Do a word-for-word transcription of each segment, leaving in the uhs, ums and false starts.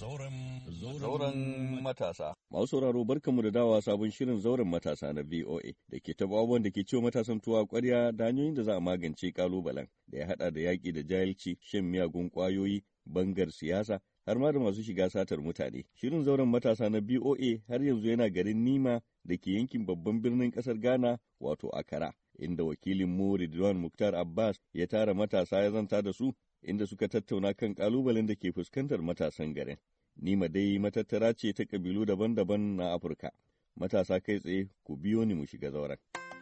Zauren matasa. Masu sauraro barkanmu da dawa sabon shirin zauren matasa na V O A da ke taɓa abubuwan da ke ciwo matasan tuwa ƙwarya da hanyoyin da za a magance ƙalubalen da ya haɗa da yaƙi da jahilci, shan miyagun ƙwayoyi, bangar siyasa, har ma da masu shiga satar mutane. Shirin zauren matasa na B O A har yanzu yana garin Nima da ke yankin babban birnin ƙasar Ghana wato Accra, inda wakilin mu Ridwan Muktar Abbas ya tara matasa ya zanta da su inda suka tattauna kan ƙalubalen da ke fuskantar matasan garin. Nima dai matattara ce ta ƙabilu daban-daban na Afirka. Matasa kai tsaye ku biyo ni mu shiga zauren.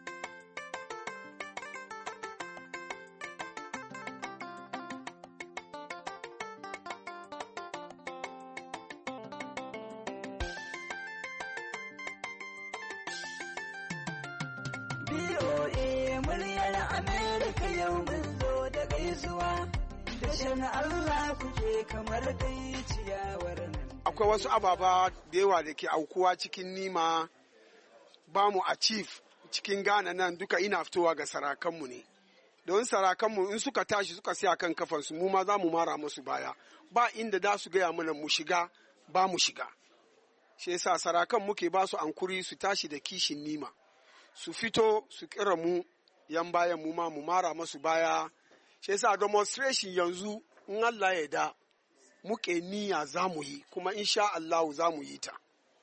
B O A muryar Amerika yau mun zo da gaisuwa. Dashen Allah kuke kamar dai ciyawar nan. Akwai wasu ababa da yawa da ke aukuwa cikin Nima ba mu a chief cikin Ghana nan duka ina fitowa ga sarakanmu ne. Don sarakanmu in suka tashi suka siya kan kafansu mu ma za mu mara musu baya. Ba inda da su gaya mana mu shiga ba mu shiga. Shi yasa sarakan muke ba su ankuri su tashi da kishin Nima. Su fito su kira mu yan bayan mu ma mu mara musu baya. Shi yasa demonstration yanzu in Allah ya da muke niyya za mu yi kuma insha Allah za mu yi ta.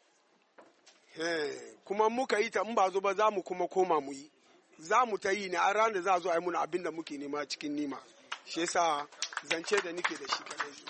Kuma muka yi ta in ba zo ba za mu kuma koma mu yi. Za mu ta yi ne a ranar da za a zo a yi muna abin da muke nema cikin nima. Shi yasa zance da nike da shi kadai.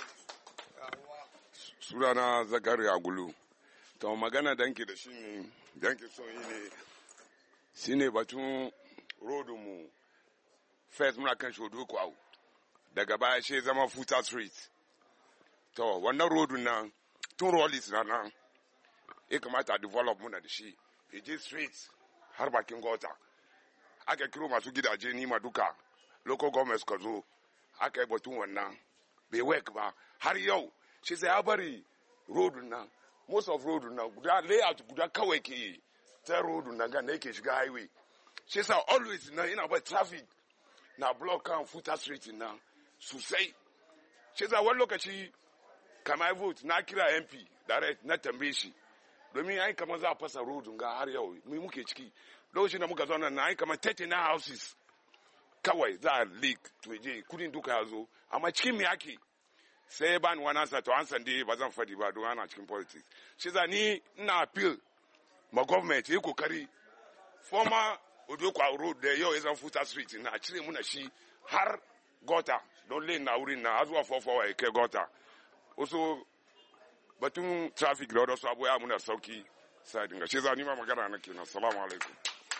Sunana Zakari Agulu. To magana danki da shi ne danki so yi ne shine batun rodinmu. First muna kan shodo kwawo daga baya shi zama Futa Street. To wannan rodin nan tun rollis na nan ya kamata a develop muna da shi. Ije street har bakin gota. Aka kiro masu gidaje Nima duka local government suka zo aka yi batun wannan bai work ba har yau shi sai ya bari rodin nan most of rodin nan guda layout guda kawai ke ta rodin nan ga yake shiga highway. Shi sa always na ina ba traffic na block kan Futa Street na sosai. Shi za wani lokaci kama vote na kira M P direct na tambaye shi domin ai kamar za a fasa rodin ga har yau mu muke ciki lokacin da muka zo nan ai kamar thirty-nine houses kawai za a leak to je kudin duka ya zo amma cikin me yake sai ba ni wani ansa to ansan dai ba zan fadi ba don ana cikin politics. Shi za ni ina appeal ma government yi kokari former Odokwa Road da yau ya zan Futa Street na cire muna shi har gota don lane na wurin na azuwa fofawa ya kai gota. Wasu batun traffic da wadansu abuwa muna sauki sai dinga shi za ni ma magana na kenan. Assalamu alaikum.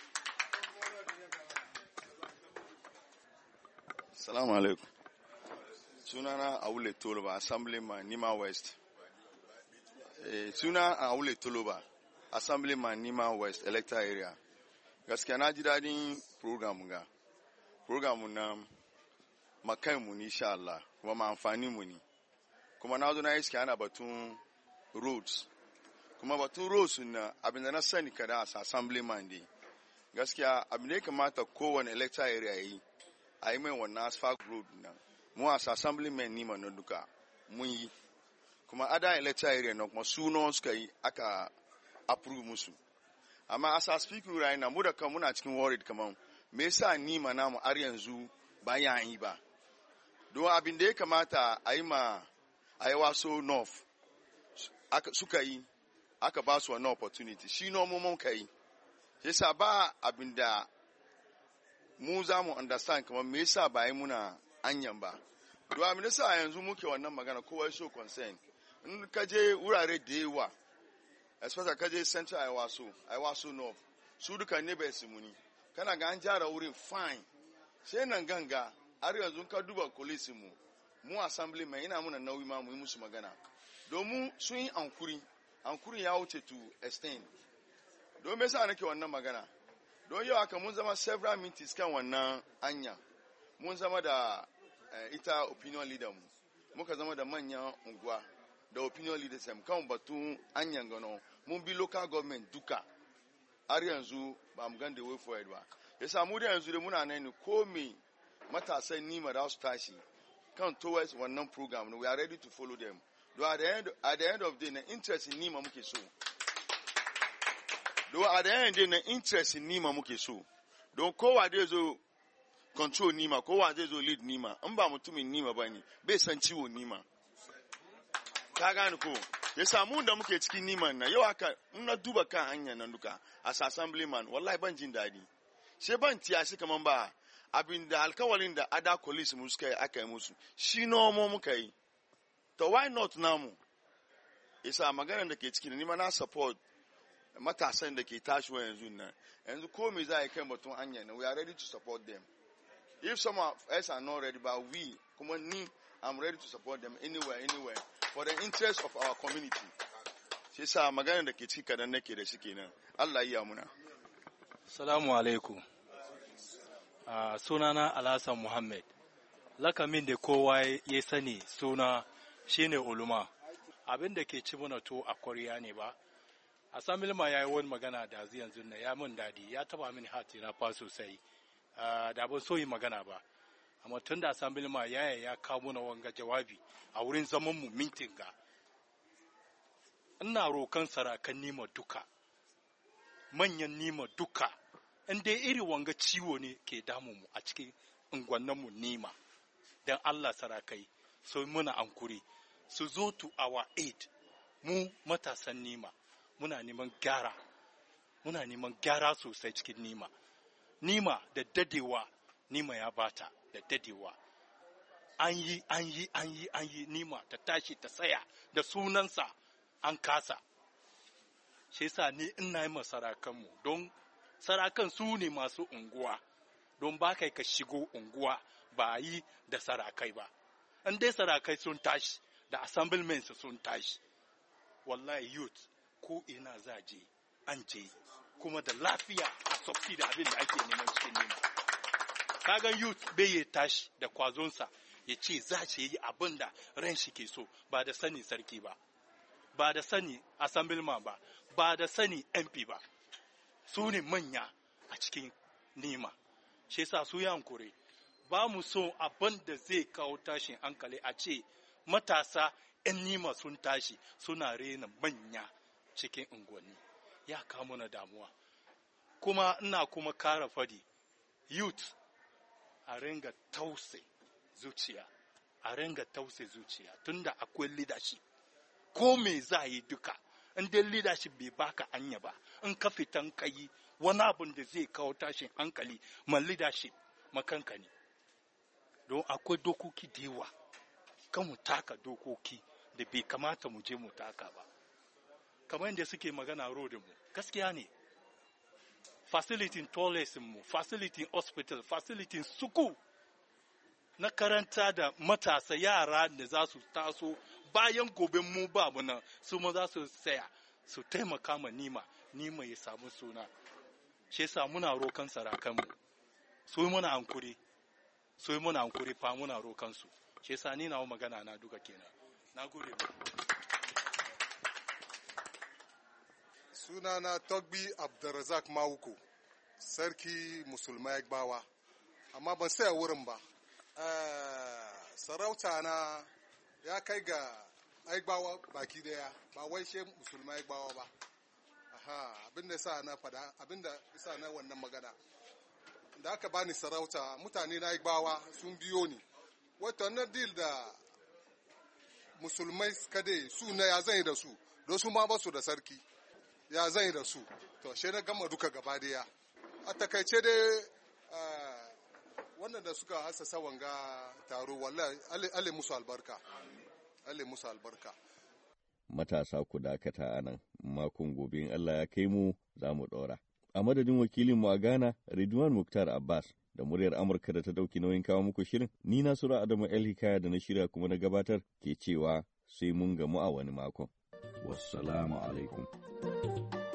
Assalamu alaikum. Sunana Aule Toloba, Assemblyman Nima West. Eh, suna Aule Toloba, Assemblyman Nima West, electoral area. Gaskiya na ji daɗin program ga. Program na makai mu ni insha Allah, kuma ma amfani mu ni. Kuma na zo na iske ana batun roads. Kuma batun roads na abin da na sani kada as assemblyman dai. Gaskiya abin da ya kamata kowane electoral area yi, a yi mai wannan asphalt road na. Mu as assemblyman ni na duka mun yi. Kuma ada electoral area na kuma sunan suka yi aka approve musu. Amma as I speak right now, mu da kan muna cikin worried kaman me yasa ni ma namu har yanzu ba ya yi ba. Don abin da ya kamata a yi ma a yi waso north aka suka yi aka ba su wannan opportunity shi no mu mun kai. Yasa ba abin da mu za mu understand kaman me yasa ba yi muna anyan ba. Don abin da sa yanzu muke wannan magana kowa ya show concern. In ka je wurare da yawa especially kaje central aiwaso aiwaso north su duka ne bai simuni kana ga an jara wurin fine sai nan ganga har yanzu ka duba police mu mu assembly mai ina muna nauyi ma mu yi musu magana domin sun yi ankuri ankuri ya wuce to extend don me yasa nake wannan magana don yau aka mun zama several meetings kan wannan anya mun zama da uh, ita opinion leader mu muka zama da manyan unguwa da opinion leaders kan batun anyan gano mun bi local government duka har yanzu ba mu gan the way forward ba yasa mu da yanzu da muna nan ko me matasan Nima da su tashi kan towards wannan program we are ready to follow them Do at the end, at the end of the day, na interest in nima muke so. Do at the end of the day, na interest in nima muke so. Don kowa dai zo control nima, kowa zai zo lead nima. In ba mutumin nima bane, bai san ciwo nima. Ka gane ko? Ya samu da muke cikin niman na yau aka in na duba kan hanya nan duka as assemblyman wallahi ban jin dadi. Sai ban tiya shi kaman ba abin da alkawalin da ada police mu suka yi aka yi musu. Shi nomo muka yi. To why not namu? Isa maganar da ke cikin nima na support matasan da ke tashiwa yanzu nan. Yanzu ko me za a yi kan batun hanya na we are ready to support them. If some of us are not ready, but we, kuma ni, I'm ready to support them anywhere, anywhere, for the interest of our community. Shi sa magana da ke ciki kadan nake da shi kenan. Allah ya muna. Assalamu alaikum. Uh, sunana Alhassan Muhammad. Lakamin da kowa ya sani suna shine uluma. Abin da ke ci mana to a koriya ne ba. Assemblyman ya yi wani magana da yanzu na ya mun dadi, ya taba mini hati na fa sosai. Uh, da ban so yi magana ba. Amma tun da Assemblyman ya ya kawo mana wanga jawabi a wurin zaman mu mintin ga. Ina rokan sarakan nima duka. Manyan nima duka. In dai iri wanga ciwo ne ke damu mu a cikin unguwannin mu nima. Dan Allah sarakai so muna ankuri su zo to our aid. Mu matasan nima muna neman gyara. Muna neman gyara sosai cikin nima. Nima da dadewa nima ya bata da dadewa. An yi an yi an yi an yi nima ta tashi ta tsaya da sunansa an kasa. Shi yasa ni ina yi masarakanmu don sarakan su ne masu unguwa don ba kai ka shigo unguwa ba yi da sarakai ba. An dai sarakai sun tashi da assemblymen sun tashi. Wallahi youth ko ina za je an je kuma da lafiya a sofi da abin da ake neman cikin nema. Kagan youth bai ya tashi da kwazonsa ya ce za ce yi abin da ran shi ke so ba da sani sarki ba, ba da sani assemblyman ba, ba da sani M P ba. Su ne manya a cikin nema. Shi yasa su yankure ba mu so abin da zai kawo tashin hankali a ce matasa 'yan nima sun tashi suna rena manya cikin unguwanni. Ya kawo mana damuwa. Kuma ina kuma kara fadi youth a ringa tause zuciya, a ringa tause zuciya tunda akwai leadership. Ko me za yi duka, in dai leadership bai baka anya ba, in ka fitan kai wani abin da zai kawo tashin hankali ma leadership makanka ne. Don akwai dokoki da yawa, kan mu taka dokoki da bai kamata mu je mu taka ba. Kamar yadda suke magana rodin mu, gaskiya ne. Facility toilets mu, facility hospital, facility suku na karanta da matasa yara da za su taso bayan gobe mu ba mu nan su ma za su tsaya su taimaka ma nima, nima ya samu suna. Shi yasa muna rokan sarakan mu. Su yi muna hankuri, su yi muna hankuri fa muna rokan su. Shi yasa ni nawo magana na duka kenan. Na gode. Sunana Togbi Abdulrazak Mawuko, sarki musulmai Gbawa, amma ban saya wurin ba. Sarauta na ya kai ga Aigbawa baki daya, ba wai she musulmai Aigbawa ba. Aha, abinda sa na fada, abinda sa na wannan magana. Da aka bani sarauta, mutane na Aigbawa sun biyo ni. Wato na deal da musulmai kade su na ya zai da su, don su ma ba su da sarki. Ya zai da su, to shi na gama duka gaba daya. A takaice dai wannan da suka hasasa wanga taro wallahi alle musu albarka. alle musu albarka. Matasa ku dakata a nan, makon gobe in Allah ya kai mu za mu ɗora. A madadin wakilinmu a Ghana, Ridwan Mukhtar Abbas, da muryar Amurka da ta ɗauki nauyin kawo muku shirin, ni Nasiru Adamu El Hikaya da na shirya kuma na gabatar ke cewa sai mun gamu a wani makon. Wassalamu alaikum.